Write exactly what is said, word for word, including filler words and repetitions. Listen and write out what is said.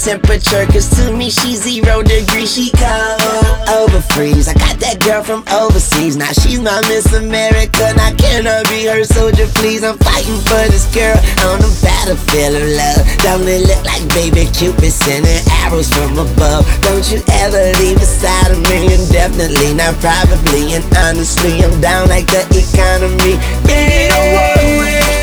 temperature, cause to me she's zero degrees, she cold. Over freeze, I got that girl from overseas. Now she's my Miss America, now can I be her soldier please? I'm fighting for this girl on the battlefield of love. Don't it look like baby Cupid sending arrows from above? Don't you ever leave beside of me, and definitely not probably. And honestly, I'm down like the economy. Yeah, don't worry.